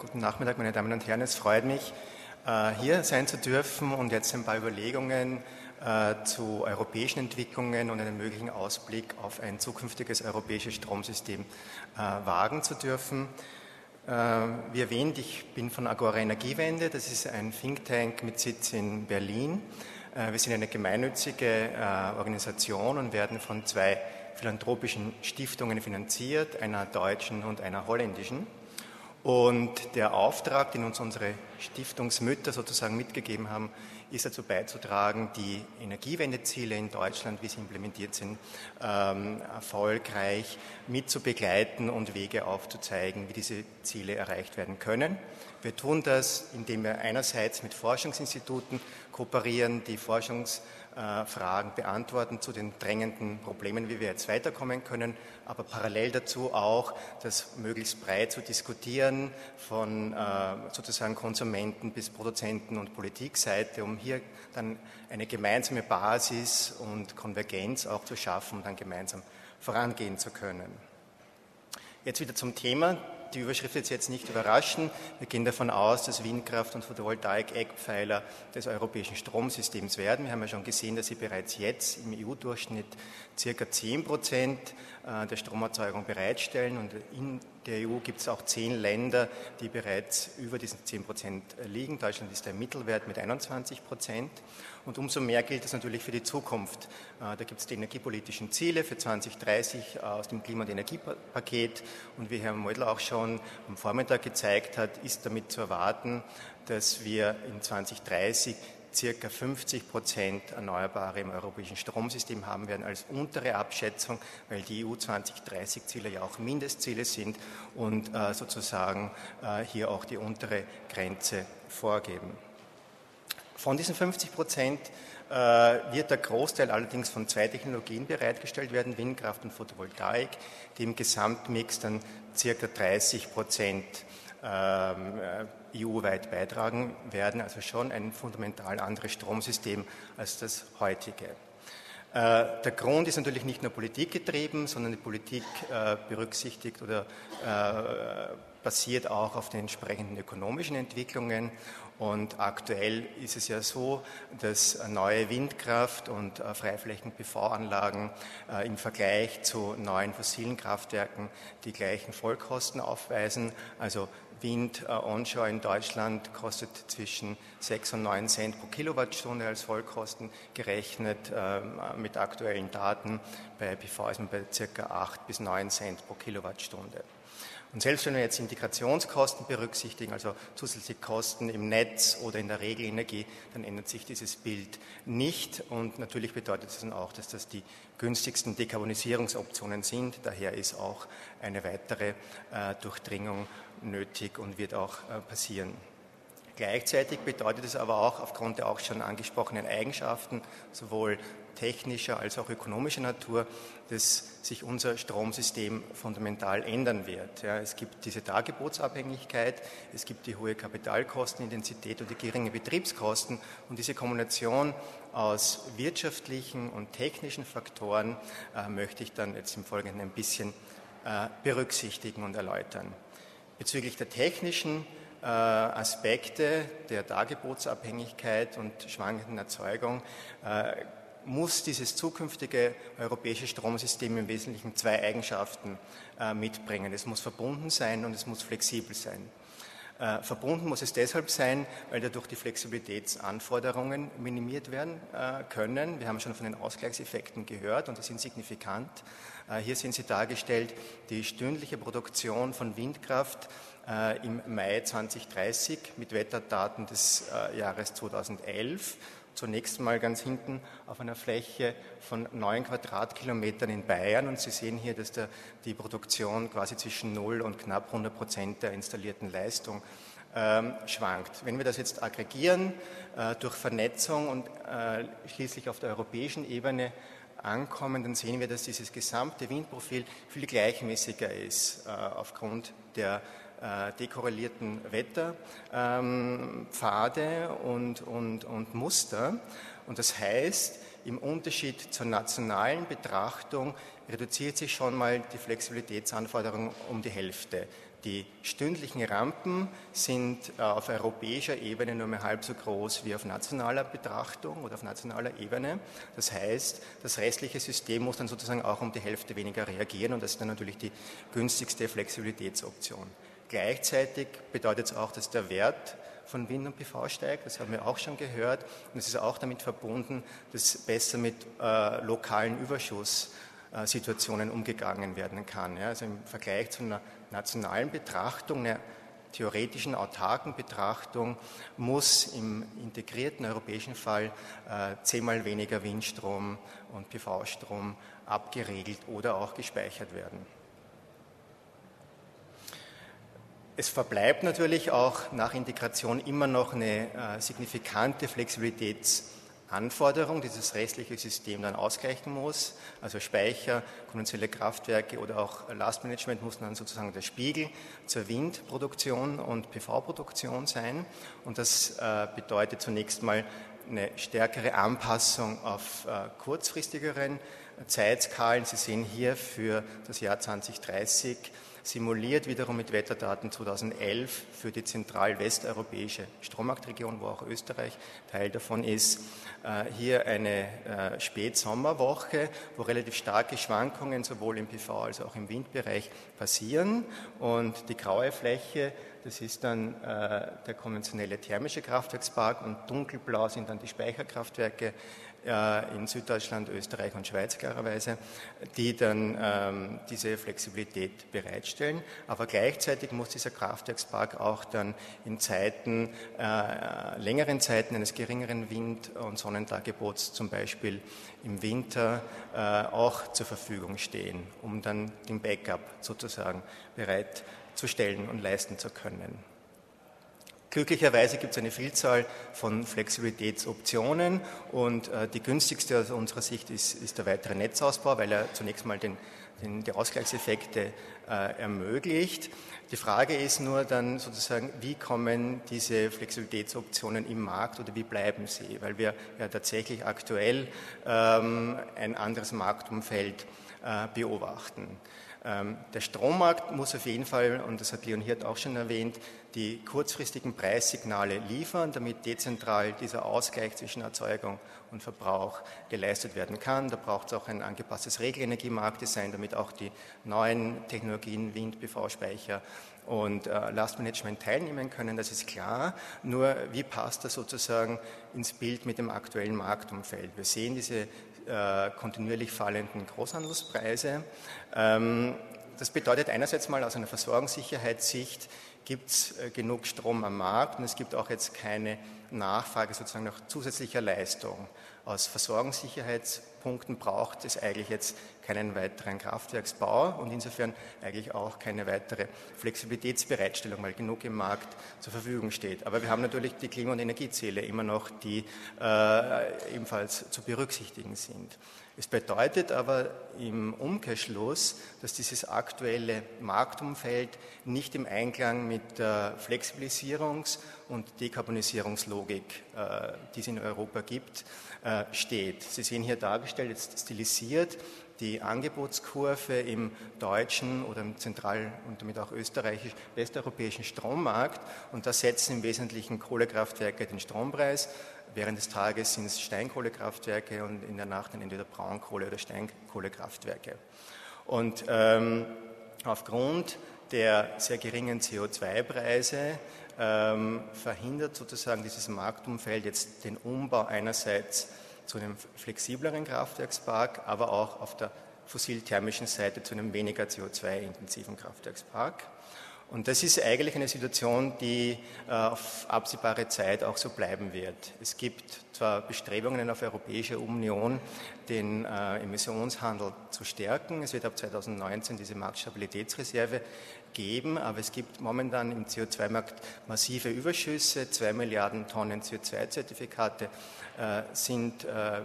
Guten Nachmittag, meine Damen und Herren. Es freut mich, hier sein zu dürfen und jetzt ein paar Überlegungen zu europäischen Entwicklungen und einen möglichen Ausblick auf ein zukünftiges europäisches Stromsystem wagen zu dürfen. Wie erwähnt, ich bin von Agora Energiewende. Das ist ein Think Tank mit Sitz in Berlin. Wir sind eine gemeinnützige Organisation und werden von zwei philanthropischen Stiftungen finanziert, einer deutschen und einer holländischen. Und der Auftrag, den uns unsere Stiftungsmütter sozusagen mitgegeben haben, ist dazu beizutragen, die Energiewendeziele in Deutschland, wie sie implementiert sind, erfolgreich mitzubegleiten und Wege aufzuzeigen, wie diese Ziele erreicht werden können. Wir tun das, indem wir einerseits mit Forschungsinstituten kooperieren, die Forschungsfragen beantworten zu den drängenden Problemen, wie wir jetzt weiterkommen können, aber parallel dazu auch, das möglichst breit zu diskutieren, von sozusagen Konsumenten bis Produzenten und Politikseite, um hier dann eine gemeinsame Basis und Konvergenz auch zu schaffen und dann gemeinsam vorangehen zu können. Jetzt wieder zum Thema. Die Überschrift wird jetzt nicht überraschen. Wir gehen davon aus, dass Windkraft und Photovoltaik Eckpfeiler des europäischen Stromsystems werden. Wir haben ja schon gesehen, dass sie bereits jetzt im EU-Durchschnitt ca. 10% der Stromerzeugung bereitstellen. Und in der EU gibt es auch 10 Länder, die bereits über diesen 10% liegen. Deutschland ist der Mittelwert mit 21%. Und umso mehr gilt das natürlich für die Zukunft. Da gibt es die energiepolitischen Ziele für 2030 aus dem Klima- und Energiepaket. Und wie Herr Meudl auch schon am Vormittag gezeigt hat, ist damit zu erwarten, dass wir in 2030 circa 50% Erneuerbare im europäischen Stromsystem haben werden als untere Abschätzung, weil die EU 2030-Ziele ja auch Mindestziele sind und sozusagen hier auch die untere Grenze vorgeben. Von diesen 50% wird der Großteil allerdings von 2 Technologien bereitgestellt werden, Windkraft und Photovoltaik, die im Gesamtmix dann ca. 30% EU-weit beitragen werden, also schon ein fundamental anderes Stromsystem als das heutige. Der Grund ist natürlich nicht nur politikgetrieben, sondern die Politik berücksichtigt oder basiert auch auf den entsprechenden ökonomischen Entwicklungen. Und aktuell ist es ja so, dass neue Windkraft- und Freiflächen-PV-Anlagen im Vergleich zu neuen fossilen Kraftwerken die gleichen Vollkosten aufweisen. Also Wind onshore in Deutschland kostet zwischen 6 und 9 Cent pro Kilowattstunde als Vollkosten gerechnet mit aktuellen Daten. Bei PV ist man bei ca. 8 bis 9 Cent pro Kilowattstunde. Und selbst wenn wir jetzt Integrationskosten berücksichtigen, also zusätzliche Kosten im Netz oder in der Regelenergie, dann ändert sich dieses Bild nicht. Und natürlich bedeutet es dann auch, dass das die günstigsten Dekarbonisierungsoptionen sind. Daher ist auch eine weitere Durchdringung nötig und wird auch passieren. Gleichzeitig bedeutet es aber auch aufgrund der auch schon angesprochenen Eigenschaften, sowohl technischer als auch ökonomischer Natur, dass sich unser Stromsystem fundamental ändern wird. Ja, es gibt diese Dargebotsabhängigkeit, es gibt die hohe Kapitalkostenintensität und die geringe Betriebskosten und diese Kombination aus wirtschaftlichen und technischen Faktoren möchte ich dann jetzt im Folgenden ein bisschen berücksichtigen und erläutern. Bezüglich der technischen Aspekte der Dargebotsabhängigkeit und schwankenden Erzeugung muss dieses zukünftige europäische Stromsystem im Wesentlichen 2 Eigenschaften mitbringen. Es muss verbunden sein und es muss flexibel sein. Verbunden muss es deshalb sein, weil dadurch die Flexibilitätsanforderungen minimiert werden können. Wir haben schon von den Ausgleichseffekten gehört und die sind signifikant. Hier sind sie dargestellt, die stündliche Produktion von Windkraft im Mai 2030 mit Wetterdaten des Jahres 2011. Zunächst mal ganz hinten auf einer Fläche von 9 Quadratkilometern in Bayern und Sie sehen hier, dass die Produktion quasi zwischen 0 und knapp 100% der installierten Leistung schwankt. Wenn wir das jetzt aggregieren durch Vernetzung und schließlich auf der europäischen Ebene ankommen, dann sehen wir, dass dieses gesamte Windprofil viel gleichmäßiger ist aufgrund der dekorrelierten Wetterpfade und Muster. Und das heißt, im Unterschied zur nationalen Betrachtung reduziert sich schon mal die Flexibilitätsanforderung um die Hälfte. Die stündlichen Rampen sind auf europäischer Ebene nur mehr halb so groß wie auf nationaler Betrachtung oder auf nationaler Ebene. Das heißt, das restliche System muss dann sozusagen auch um die Hälfte weniger reagieren und das ist dann natürlich die günstigste Flexibilitätsoption. Gleichzeitig bedeutet es auch, dass der Wert von Wind und PV steigt, das haben wir auch schon gehört und es ist auch damit verbunden, dass besser mit lokalen Überschusssituationen umgegangen werden kann. Ja, also im Vergleich zu einer nationalen Betrachtung, einer theoretischen, autarken Betrachtung, muss im integrierten europäischen Fall 10-mal weniger Windstrom und PV-Strom abgeregelt oder auch gespeichert werden. Es verbleibt natürlich auch nach Integration immer noch eine signifikante Flexibilitätsanforderung, die das restliche System dann ausgleichen muss. Also Speicher, konventionelle Kraftwerke oder auch Lastmanagement muss dann sozusagen der Spiegel zur Windproduktion und PV-Produktion sein. Und das bedeutet zunächst mal eine stärkere Anpassung auf kurzfristigeren Zeitskalen. Sie sehen hier für das Jahr 2030 simuliert wiederum mit Wetterdaten 2011 für die zentral-westeuropäische Strommarktregion, wo auch Österreich Teil davon ist. Hier eine Spätsommerwoche, wo relativ starke Schwankungen sowohl im PV- als auch im Windbereich passieren. Und die graue Fläche, das ist dann der konventionelle thermische Kraftwerkspark und dunkelblau sind dann die Speicherkraftwerke in Süddeutschland, Österreich und Schweiz klarerweise, die dann diese Flexibilität bereitstellen. Aber gleichzeitig muss dieser Kraftwerkspark auch dann in Zeiten, längeren Zeiten eines geringeren Wind- und Sonnentagebots, zum Beispiel im Winter, auch zur Verfügung stehen, um dann den Backup sozusagen bereitzustellen und leisten zu können. Glücklicherweise gibt es eine Vielzahl von Flexibilitätsoptionen und die günstigste aus unserer Sicht ist der weitere Netzausbau, weil er zunächst mal die Ausgleichseffekte ermöglicht. Die Frage ist nur dann sozusagen, wie kommen diese Flexibilitätsoptionen im Markt oder wie bleiben sie, weil wir ja tatsächlich aktuell ein anderes Marktumfeld beobachten. Der Strommarkt muss auf jeden Fall, und das hat Leon Hirt auch schon erwähnt, die kurzfristigen Preissignale liefern, damit dezentral dieser Ausgleich zwischen Erzeugung und Verbrauch geleistet werden kann. Da braucht es auch ein angepasstes Regelenergiemarktdesign, damit auch die neuen Technologien, Wind, PV-Speicher und Lastmanagement teilnehmen können, das ist klar. Nur wie passt das sozusagen ins Bild mit dem aktuellen Marktumfeld? Wir sehen diese kontinuierlich fallenden Großhandelspreise. Das bedeutet einerseits mal aus einer Versorgungssicherheitssicht, gibt es genug Strom am Markt und es gibt auch jetzt keine Nachfrage sozusagen nach zusätzlicher Leistung. Aus Versorgungssicherheitspunkten braucht es eigentlich jetzt keinen weiteren Kraftwerksbau und insofern eigentlich auch keine weitere Flexibilitätsbereitstellung, weil genug im Markt zur Verfügung steht. Aber wir haben natürlich die Klima- und Energieziele immer noch, die ebenfalls zu berücksichtigen sind. Es bedeutet aber im Umkehrschluss, dass dieses aktuelle Marktumfeld nicht im Einklang mit der Flexibilisierungs- und Dekarbonisierungslogik, die es in Europa gibt, steht. Sie sehen hier dargestellt, jetzt stilisiert, die Angebotskurve im deutschen oder im zentral- und damit auch österreichisch-westeuropäischen Strommarkt und da setzen im Wesentlichen Kohlekraftwerke den Strompreis. Während des Tages sind es Steinkohlekraftwerke und in der Nacht dann entweder Braunkohle- oder Steinkohlekraftwerke. Und aufgrund der sehr geringen CO2-Preise verhindert sozusagen dieses Marktumfeld jetzt den Umbau einerseits zu einem flexibleren Kraftwerkspark, aber auch auf der fossil-thermischen Seite zu einem weniger CO2-intensiven Kraftwerkspark. Und das ist eigentlich eine Situation, die auf absehbare Zeit auch so bleiben wird. Es gibt zwar Bestrebungen auf europäischer Union, den Emissionshandel zu stärken. Es wird ab 2019 diese Marktstabilitätsreserve geben, aber es gibt momentan im CO2-Markt massive Überschüsse. 2 Milliarden Tonnen CO2-Zertifikate sind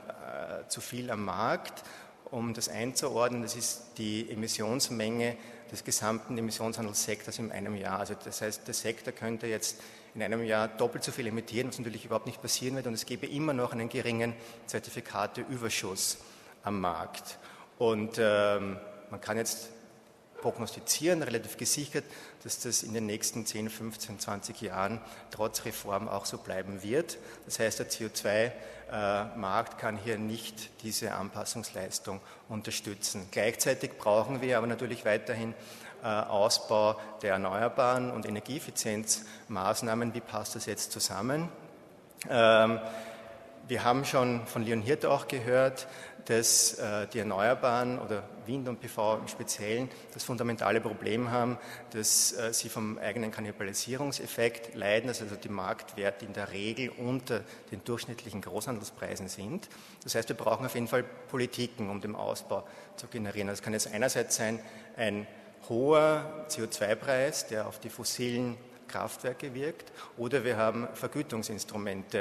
zu viel am Markt. Um das einzuordnen, das ist die Emissionsmenge des gesamten Emissionshandelssektors in einem Jahr. Also das heißt, der Sektor könnte jetzt in einem Jahr doppelt so viel emittieren, was natürlich überhaupt nicht passieren wird und es gäbe immer noch einen geringen Zertifikateüberschuss am Markt. Und man kann jetzt prognostizieren, relativ gesichert, dass das in den nächsten 10, 15, 20 Jahren trotz Reform auch so bleiben wird. Das heißt, der CO2-Markt kann hier nicht diese Anpassungsleistung unterstützen. Gleichzeitig brauchen wir aber natürlich weiterhin Ausbau der Erneuerbaren und Energieeffizienzmaßnahmen. Wie passt das jetzt zusammen? Wir haben schon von Leon Hirt auch gehört, dass die Erneuerbaren oder Wind und PV im Speziellen das fundamentale Problem haben, dass sie vom eigenen Kannibalisierungseffekt leiden, dass also die Marktwerte in der Regel unter den durchschnittlichen Großhandelspreisen sind. Das heißt, wir brauchen auf jeden Fall Politiken, um den Ausbau zu generieren. Das kann jetzt einerseits sein, ein hoher CO2-Preis, der auf die fossilen Kraftwerke wirkt, oder wir haben Vergütungsinstrumente,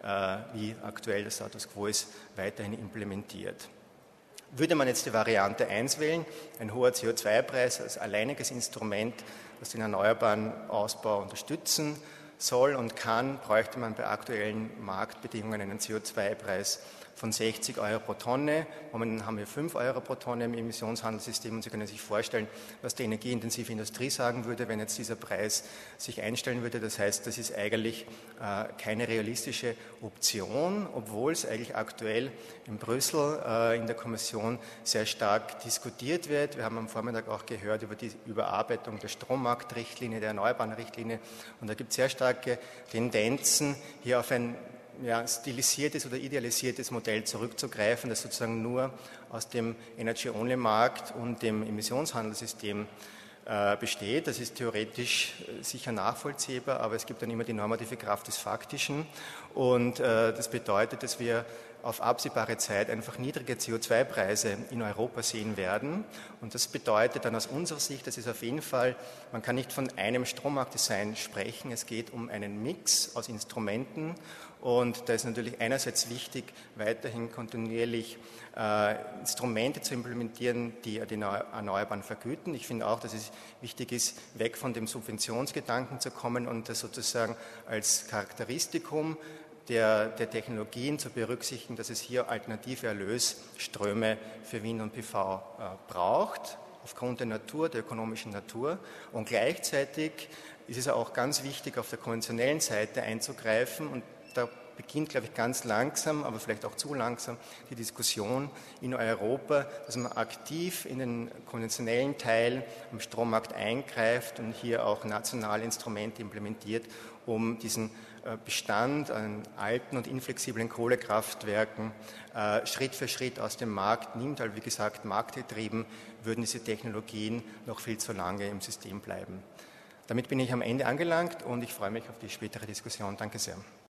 wie aktuell der Status quo ist, weiterhin implementiert. Würde man jetzt die Variante 1 wählen, ein hoher CO2-Preis als alleiniges Instrument, das den erneuerbaren Ausbau unterstützen soll und kann, bräuchte man bei aktuellen Marktbedingungen einen CO2-Preis von 60 Euro pro Tonne. Momentan haben wir 5 Euro pro Tonne im Emissionshandelssystem und Sie können sich vorstellen, was die energieintensive Industrie sagen würde, wenn jetzt dieser Preis sich einstellen würde. Das heißt, das ist eigentlich keine realistische Option, obwohl es eigentlich aktuell in Brüssel in der Kommission sehr stark diskutiert wird. Wir haben am Vormittag auch gehört über die Überarbeitung der Strommarktrichtlinie, der Erneuerbaren Richtlinie, und da gibt es sehr starke Tendenzen, hier auf ein stilisiertes oder idealisiertes Modell zurückzugreifen, das sozusagen nur aus dem Energy-Only-Markt und dem Emissionshandelssystem besteht. Das ist theoretisch sicher nachvollziehbar, aber es gibt dann immer die normative Kraft des Faktischen, und das bedeutet, dass wir auf absehbare Zeit einfach niedrige CO2-Preise in Europa sehen werden. Und das bedeutet dann aus unserer Sicht, das ist auf jeden Fall, man kann nicht von einem Strommarktdesign sprechen, es geht um einen Mix aus Instrumenten, und da ist natürlich einerseits wichtig, weiterhin kontinuierlich Instrumente zu implementieren, die Erneuerbaren vergüten. Ich finde auch, dass es wichtig ist, weg von dem Subventionsgedanken zu kommen und das sozusagen als Charakteristikum der Technologien zu berücksichtigen, dass es hier alternative Erlösströme für Wind und PV braucht, aufgrund der Natur, der ökonomischen Natur. Und gleichzeitig ist es auch ganz wichtig, auf der konventionellen Seite einzugreifen, und da beginnt, glaube ich, ganz langsam, aber vielleicht auch zu langsam, die Diskussion in Europa, dass man aktiv in den konventionellen Teil am Strommarkt eingreift und hier auch nationale Instrumente implementiert, um diesen Bestand an alten und inflexiblen Kohlekraftwerken Schritt für Schritt aus dem Markt nimmt, weil, wie gesagt, marktgetrieben würden diese Technologien noch viel zu lange im System bleiben. Damit bin ich am Ende angelangt und ich freue mich auf die spätere Diskussion. Danke sehr.